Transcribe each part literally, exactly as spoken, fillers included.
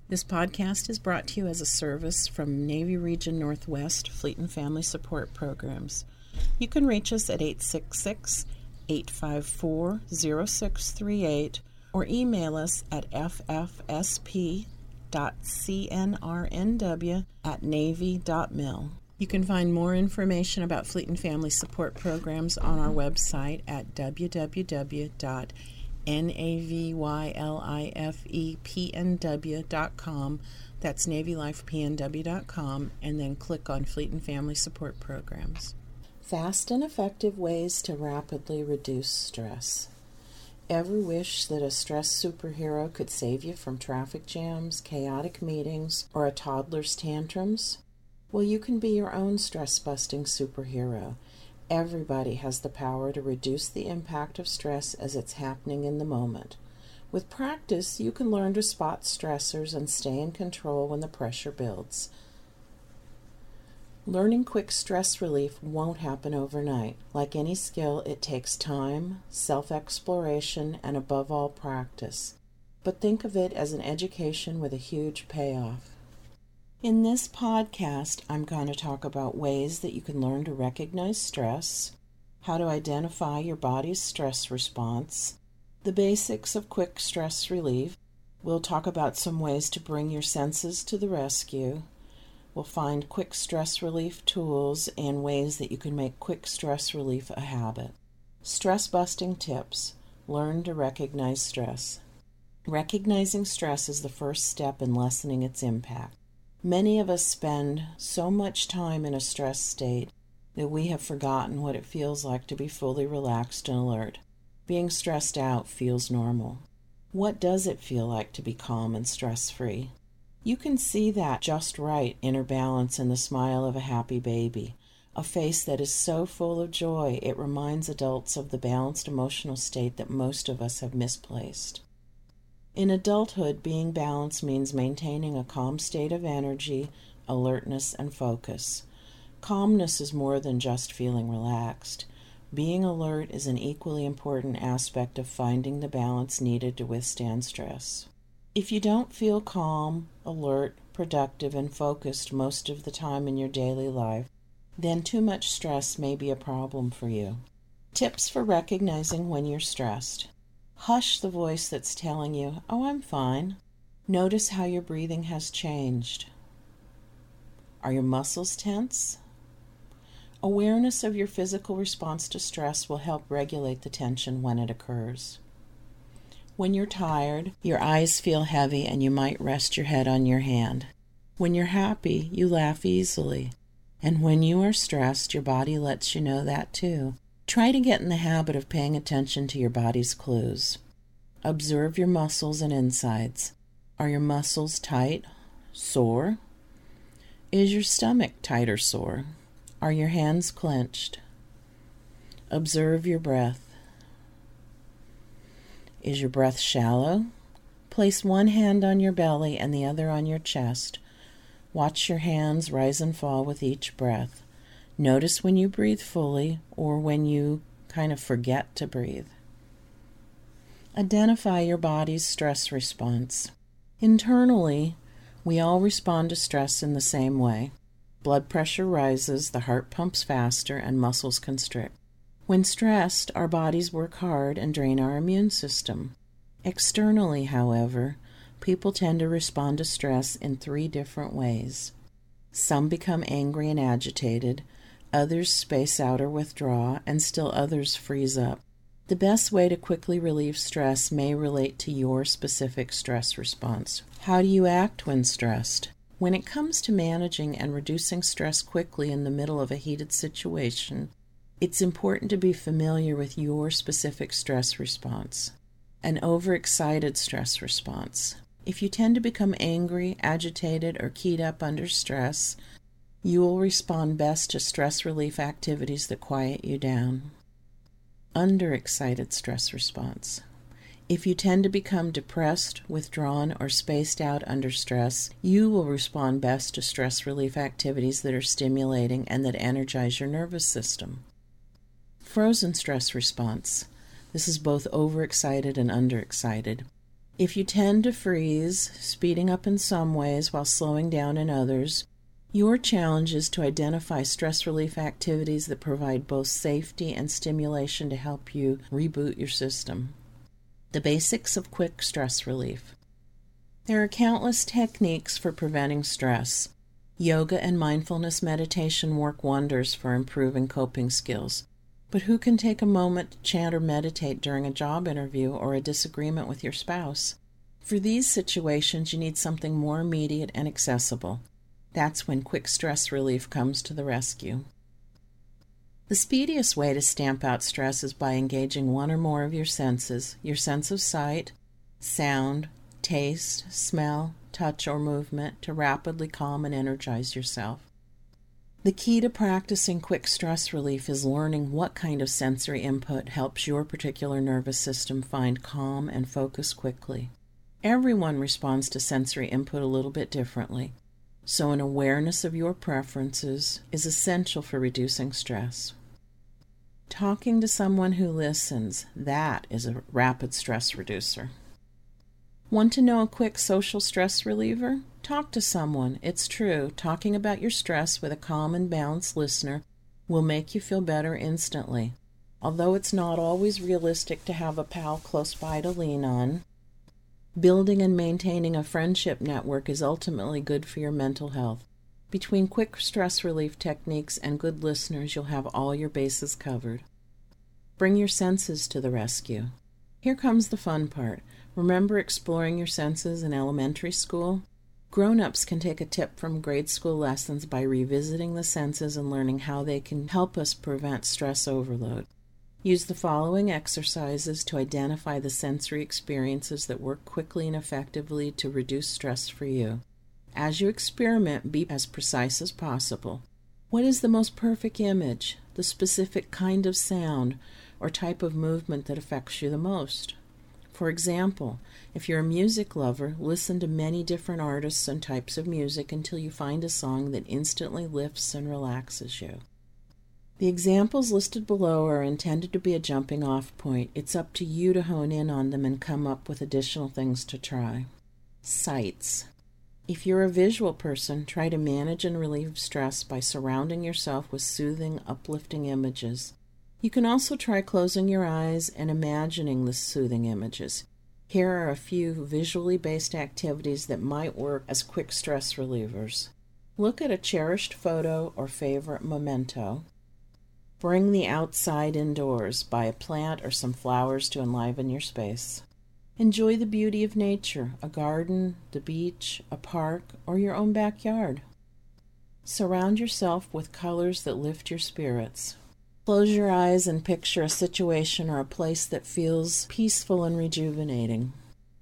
This podcast is brought to you as a service from Navy Region Northwest Fleet and Family Support Programs. You can reach us at eight six six, eight five four, zero six three eight or email us at f f s p dot c n r n w at navy dot mil. You can find more information about Fleet and Family Support Programs on our website at w w w dot navylifepnw dot com. That's navy life p n w dot com, and then click on Fleet and Family Support Programs. Fast and effective ways to rapidly reduce stress. Ever wish that a stress superhero could save you from traffic jams, chaotic meetings, or a toddler's tantrums? Well, you can be your own stress-busting superhero. Everybody has the power to reduce the impact of stress as it's happening in the moment. With practice, you can learn to spot stressors and stay in control when the pressure builds. Learning quick stress relief won't happen overnight. Like any skill, it takes time, self-exploration, and above all, practice. But think of it as an education with a huge payoff. In this podcast, I'm going to talk about ways that you can learn to recognize stress, how to identify your body's stress response, the basics of quick stress relief. We'll talk about some ways to bring your senses to the rescue. We'll find quick stress relief tools and ways that you can make quick stress relief a habit. Stress-busting tips. Learn to recognize stress. Recognizing stress is the first step in lessening its impact. Many of us spend so much time in a stress state that we have forgotten what it feels like to be fully relaxed and alert. Being stressed out feels normal. What does it feel like to be calm and stress-free? You can see that just right inner balance in the smile of a happy baby, a face that is so full of joy it reminds adults of the balanced emotional state that most of us have misplaced. In adulthood, being balanced means maintaining a calm state of energy, alertness, and focus. Calmness is more than just feeling relaxed. Being alert is an equally important aspect of finding the balance needed to withstand stress. If you don't feel calm, alert, productive, and focused most of the time in your daily life, then too much stress may be a problem for you. Tips for recognizing when you're stressed. Hush the voice that's telling you, "Oh, I'm fine." Notice how your breathing has changed. Are your muscles tense? Awareness of your physical response to stress will help regulate the tension when it occurs. When you're tired, your eyes feel heavy and you might rest your head on your hand. When you're happy, you laugh easily. And when you are stressed, your body lets you know that too. Try to get in the habit of paying attention to your body's clues. Observe your muscles and insides. Are your muscles tight, sore? Is your stomach tight or sore? Are your hands clenched? Observe your breath. Is your breath shallow? Place one hand on your belly and the other on your chest. Watch your hands rise and fall with each breath. Notice when you breathe fully or when you kind of forget to breathe. Identify your body's stress response. Internally, we all respond to stress in the same way. Blood pressure rises, the heart pumps faster, and muscles constrict. When stressed, our bodies work hard and drain our immune system. Externally, however, people tend to respond to stress in three different ways. Some become angry and agitated, others space out or withdraw, and still others freeze up. The best way to quickly relieve stress may relate to your specific stress response. How do you act when stressed? When it comes to managing and reducing stress quickly in the middle of a heated situation, it's important to be familiar with your specific stress response. An overexcited stress response. If you tend to become angry, agitated, or keyed up under stress, you will respond best to stress relief activities that quiet you down. Underexcited stress response. If you tend to become depressed, withdrawn, or spaced out under stress, you will respond best to stress relief activities that are stimulating and that energize your nervous system. Frozen stress response. This is both overexcited and underexcited. If you tend to freeze, speeding up in some ways while slowing down in others, your challenge is to identify stress relief activities that provide both safety and stimulation to help you reboot your system. The basics of quick stress relief. There are countless techniques for preventing stress. Yoga and mindfulness meditation work wonders for improving coping skills. But who can take a moment to chant or meditate during a job interview or a disagreement with your spouse? For these situations, you need something more immediate and accessible. That's when quick stress relief comes to the rescue. The speediest way to stamp out stress is by engaging one or more of your senses, your sense of sight, sound, taste, smell, touch, or movement, to rapidly calm and energize yourself. The key to practicing quick stress relief is learning what kind of sensory input helps your particular nervous system find calm and focus quickly. Everyone responds to sensory input a little bit differently, so an awareness of your preferences is essential for reducing stress. Talking to someone who listens, that is a rapid stress reducer. Want to know a quick social stress reliever? Talk to someone. It's true, talking about your stress with a calm and balanced listener will make you feel better instantly. Although it's not always realistic to have a pal close by to lean on, building and maintaining a friendship network is ultimately good for your mental health. Between quick stress relief techniques and good listeners, you'll have all your bases covered. Bring your senses to the rescue. Here comes the fun part. Remember exploring your senses in elementary school? Grown-ups can take a tip from grade school lessons by revisiting the senses and learning how they can help us prevent stress overload. Use the following exercises to identify the sensory experiences that work quickly and effectively to reduce stress for you. As you experiment, be as precise as possible. What is the most perfect image, the specific kind of sound, or type of movement that affects you the most? For example, if you're a music lover, listen to many different artists and types of music until you find a song that instantly lifts and relaxes you. The examples listed below are intended to be a jumping-off point. It's up to you to hone in on them and come up with additional things to try. Sights. If you're a visual person, try to manage and relieve stress by surrounding yourself with soothing, uplifting images. You can also try closing your eyes and imagining the soothing images. Here are a few visually based activities that might work as quick stress relievers. Look at a cherished photo or favorite memento. Bring the outside indoors. Buy a plant or some flowers to enliven your space. Enjoy the beauty of nature, a garden, the beach, a park, or your own backyard. Surround yourself with colors that lift your spirits. Close your eyes and picture a situation or a place that feels peaceful and rejuvenating.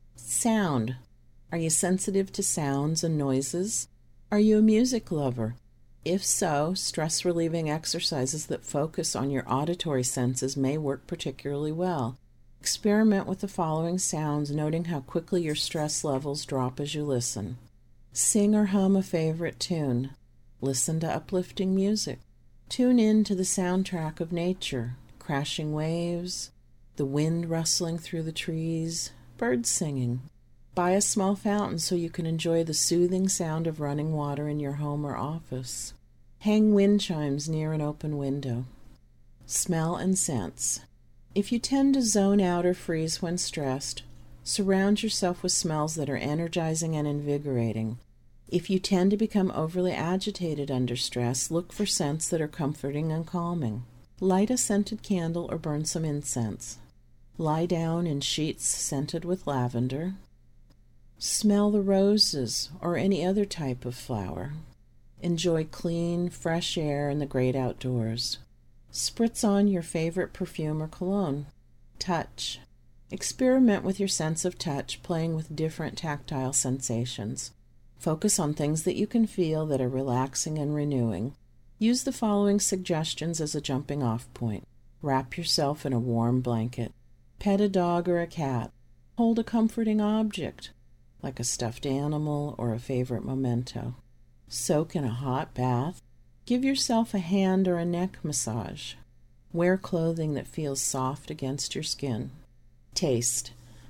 Sound. Are you sensitive to sounds and noises? Are you a music lover? If so, stress-relieving exercises that focus on your auditory senses may work particularly well. Experiment with the following sounds, noting how quickly your stress levels drop as you listen. Sing or hum a favorite tune. Listen to uplifting music. Tune in to the soundtrack of nature, crashing waves, the wind rustling through the trees, birds singing. Buy a small fountain so you can enjoy the soothing sound of running water in your home or office. Hang wind chimes near an open window. Smell and scents. If you tend to zone out or freeze when stressed, surround yourself with smells that are energizing and invigorating. If you tend to become overly agitated under stress, look for scents that are comforting and calming. Light a scented candle or burn some incense. Lie down in sheets scented with lavender. Smell the roses or any other type of flower. Enjoy clean, fresh air in the great outdoors. Spritz on your favorite perfume or cologne. Touch. Experiment with your sense of touch, playing with different tactile sensations. Focus on things that you can feel that are relaxing and renewing. Use the following suggestions as a jumping-off point. Wrap yourself in a warm blanket. Pet a dog or a cat. Hold a comforting object, like a stuffed animal or a favorite memento. Soak in a hot bath. Give yourself a hand or a neck massage. Wear clothing that feels soft against your skin. Taste.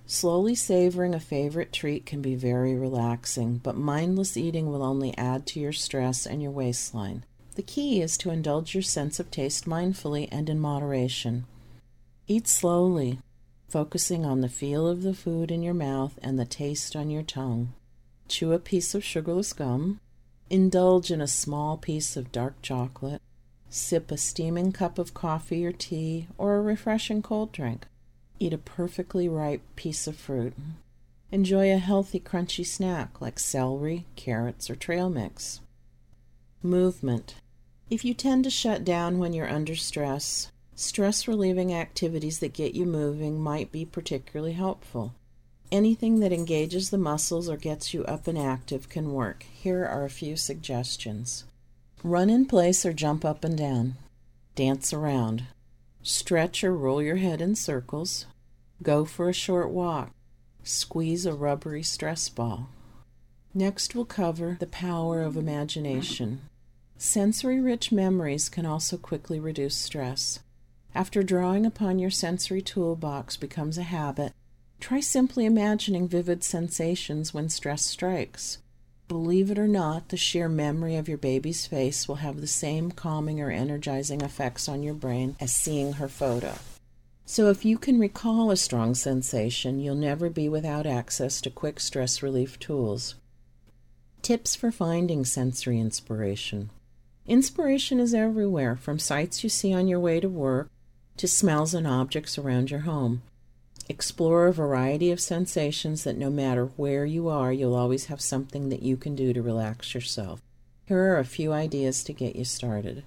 Slowly savoring a favorite treat can be very relaxing, but mindless eating will only add to your stress and your waistline. The key is to indulge your sense of taste mindfully and in moderation. Eat slowly, focusing on the feel of the food in your mouth and the taste on your tongue. Chew a piece of sugarless gum. Indulge in a small piece of dark chocolate. Sip a steaming cup of coffee or tea or a refreshing cold drink. Eat a perfectly ripe piece of fruit. Enjoy a healthy, crunchy snack like celery, carrots, or trail mix. Movement. If you tend to shut down when you're under stress, stress-relieving activities that get you moving might be particularly helpful. Anything that engages the muscles or gets you up and active can work. Here are a few suggestions. Run in place or jump up and down. Dance around. Stretch or roll your head in circles. Go for a short walk. Squeeze a rubbery stress ball. Next we'll cover the power of imagination. Sensory-rich memories can also quickly reduce stress. After drawing upon your sensory toolbox becomes a habit, try simply imagining vivid sensations when stress strikes. Believe it or not, the sheer memory of your baby's face will have the same calming or energizing effects on your brain as seeing her photo. So if you can recall a strong sensation, you'll never be without access to quick stress relief tools. Tips for finding sensory inspiration. Inspiration is everywhere, from sights you see on your way to work to smells and objects around your home. Explore a variety of sensations that no matter where you are, you'll always have something that you can do to relax yourself. Here are a few ideas to get you started.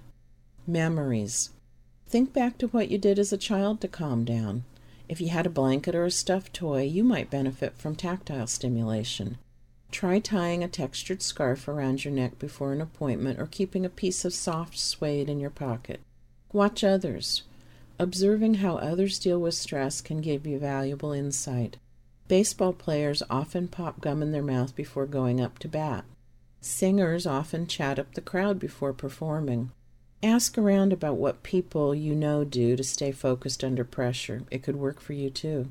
Memories. Think back to what you did as a child to calm down. If you had a blanket or a stuffed toy, you might benefit from tactile stimulation. Try tying a textured scarf around your neck before an appointment or keeping a piece of soft suede in your pocket. Watch others. Observing how others deal with stress can give you valuable insight. Baseball players often pop gum in their mouth before going up to bat. Singers often chat up the crowd before performing. Ask around about what people you know do to stay focused under pressure. It could work for you too.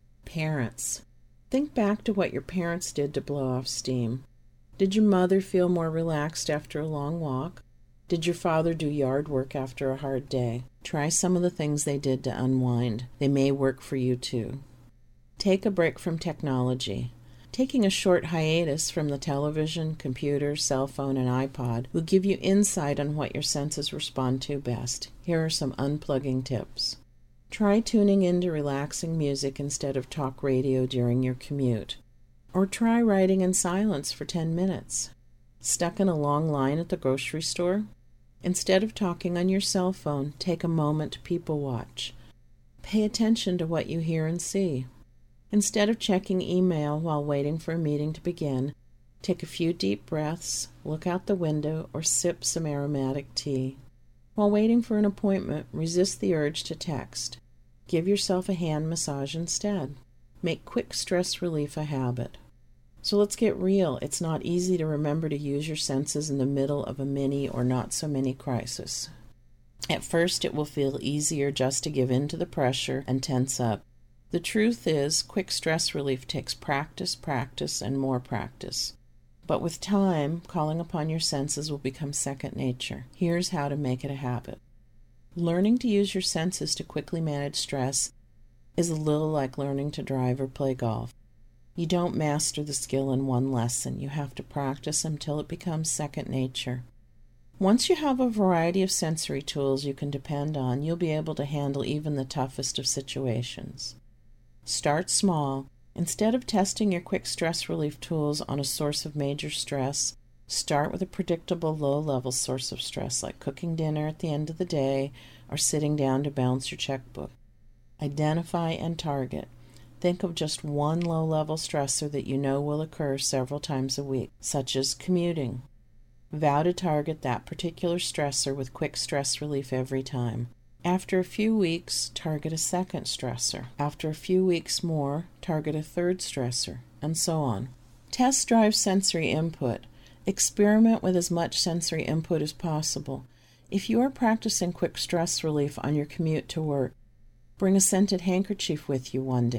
Parents. Think back to what your parents did to blow off steam. Did your mother feel more relaxed after a long walk? Did your father do yard work after a hard day? Try some of the things they did to unwind. They may work for you too. Take a break from technology. Taking a short hiatus from the television, computer, cell phone, and iPod will give you insight on what your senses respond to best. Here are some unplugging tips. Try tuning into relaxing music instead of talk radio during your commute. Or try writing in silence for ten minutes. Stuck in a long line at the grocery store? Instead of talking on your cell phone, take a moment to people watch. Pay attention to what you hear and see. Instead of checking email while waiting for a meeting to begin, take a few deep breaths, look out the window, or sip some aromatic tea. While waiting for an appointment, resist the urge to text. Give yourself a hand massage instead. Make quick stress relief a habit. So let's get real. It's not easy to remember to use your senses in the middle of a mini or not so many crisis. At first, it will feel easier just to give in to the pressure and tense up. The truth is, quick stress relief takes practice, practice, and more practice. But with time, calling upon your senses will become second nature. Here's how to make it a habit. Learning to use your senses to quickly manage stress is a little like learning to drive or play golf. You don't master the skill in one lesson. You have to practice until it becomes second nature. Once you have a variety of sensory tools you can depend on, you'll be able to handle even the toughest of situations. Start small. Instead of testing your quick stress relief tools on a source of major stress, start with a predictable low-level source of stress like cooking dinner at the end of the day or sitting down to balance your checkbook. Identify and target. Think of just one low-level stressor that you know will occur several times a week, such as commuting. Vow to target that particular stressor with quick stress relief every time. After a few weeks, target a second stressor. After a few weeks more, target a third stressor, and so on. Test drive sensory input. Experiment with as much sensory input as possible. If you are practicing quick stress relief on your commute to work, bring a scented handkerchief with you one day.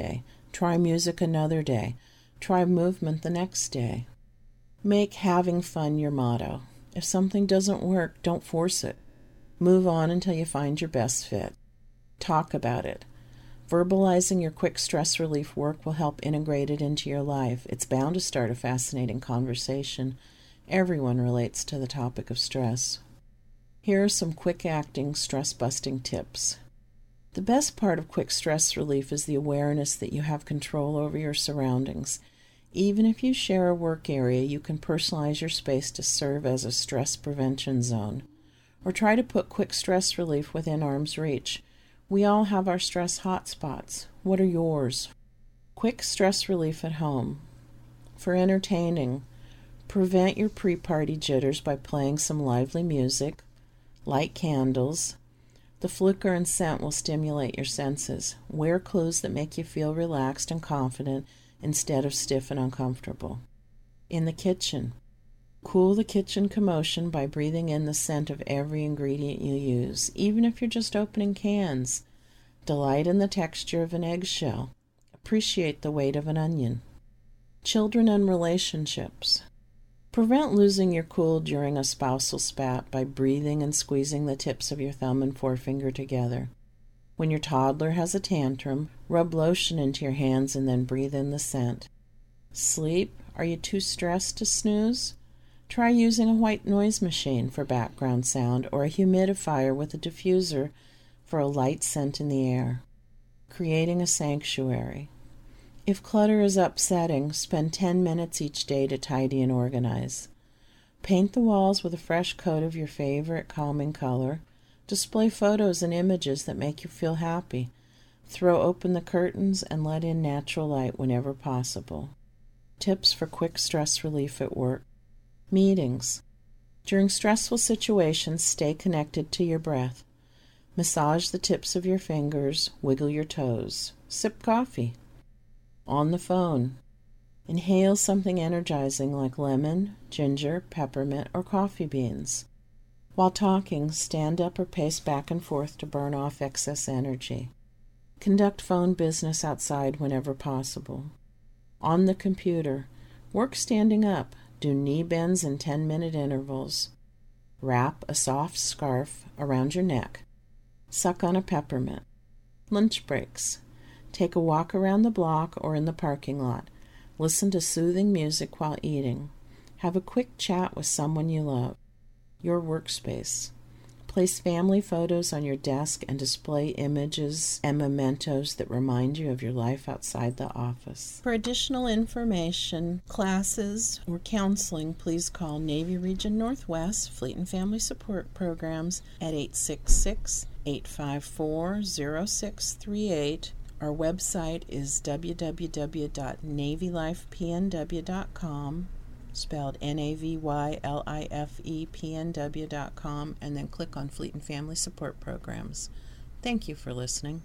Try music another day. Try movement the next day. Make having fun your motto. If something doesn't work, don't force it. Move on until you find your best fit. Talk about it. Verbalizing your quick stress relief work will help integrate it into your life. It's bound to start a fascinating conversation. Everyone relates to the topic of stress. Here are some quick-acting, stress-busting tips. The best part of quick stress relief is the awareness that you have control over your surroundings. Even if you share a work area, you can personalize your space to serve as a stress prevention zone. Or try to put quick stress relief within arm's reach. We all have our stress hotspots. What are yours? Quick stress relief at home. For entertaining, prevent your pre-party jitters by playing some lively music. Light candles. The flicker and scent will stimulate your senses. Wear clothes that make you feel relaxed and confident instead of stiff and uncomfortable. In the kitchen, cool the kitchen commotion by breathing in the scent of every ingredient you use, even if you're just opening cans. Delight in the texture of an eggshell. Appreciate the weight of an onion. Children and relationships. Prevent losing your cool during a spousal spat by breathing and squeezing the tips of your thumb and forefinger together. When your toddler has a tantrum, rub lotion into your hands and then breathe in the scent. Sleep? Are you too stressed to snooze? Try using a white noise machine for background sound or a humidifier with a diffuser for a light scent in the air. Creating a sanctuary. If clutter is upsetting, spend ten minutes each day to tidy and organize. Paint the walls with a fresh coat of your favorite calming color. Display photos and images that make you feel happy. Throw open the curtains and let in natural light whenever possible. Tips for quick stress relief at work. Meetings. During stressful situations, stay connected to your breath. Massage the tips of your fingers. Wiggle your toes. Sip coffee. On the phone. Inhale something energizing like lemon, ginger, peppermint, or coffee beans. While talking, stand up or pace back and forth to burn off excess energy. Conduct phone business outside whenever possible. On the computer, work standing up. Do knee bends in ten-minute intervals. Wrap a soft scarf around your neck. Suck on a peppermint. Lunch breaks. Take a walk around the block or in the parking lot. Listen to soothing music while eating. Have a quick chat with someone you love. Your workspace. Place family photos on your desk and display images and mementos that remind you of your life outside the office. For additional information, classes, or counseling, please call Navy Region Northwest Fleet and Family Support Programs at eight six six, eight five four, zero six three eight. Our website is w w w dot navy life p n w dot com. spelled N A V Y L I F E P N W dot com, and then click on Fleet and Family Support Programs. Thank you for listening.